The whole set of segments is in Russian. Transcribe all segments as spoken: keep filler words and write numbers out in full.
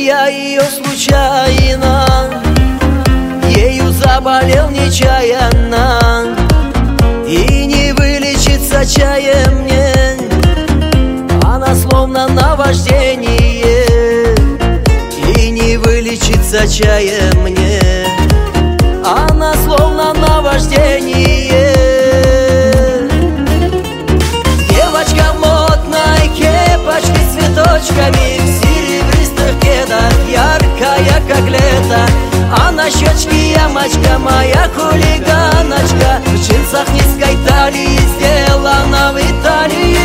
я ее случайно, ею заболел нечаянно, и не вылечится чаем мне. Она словно наваждение, и не вылечится чаем мне. Она словно наваждение. Девочка в модной кепочке с цветочками, в серебристых кедах, яркая как лето. А на щечке ямочка, моя хулиганочка, в джинсах низкой талии, сделана в Италии.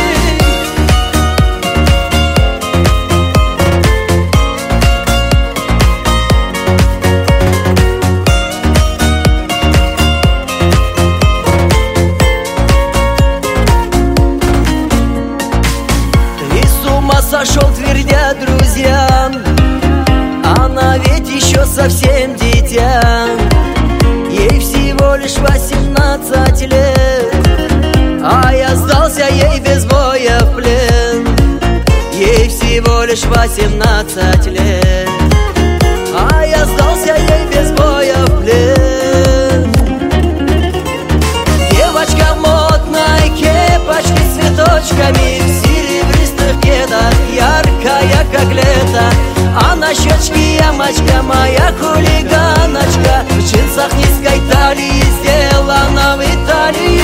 Сошел, твердят друзья, она ведь еще совсем дитя. Ей всего лишь восемнадцать лет, а я сдался ей без боя в плен. Ей всего лишь восемнадцать лет, а я сдался ей без боя в плен. Девочка в модной кепочке с цветочками, в серебристых кедах, яркая как лето. А на щечке ямочка, моя хулиганочка, в джинсах низкой талии, сделана в Италии.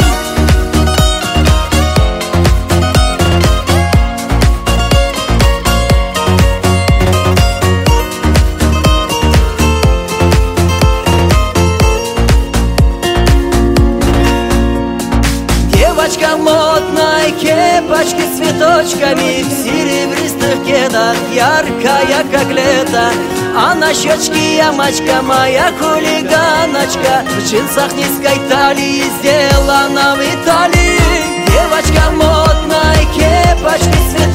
Девочка в модной кепочке с цветочками, в серебристых кедах, яркая как лето. А на щечке ямочка, моя хулиганочка, в джинсах низкой талии, сделана в Италии. Девочка в модной кепочке с цветочками,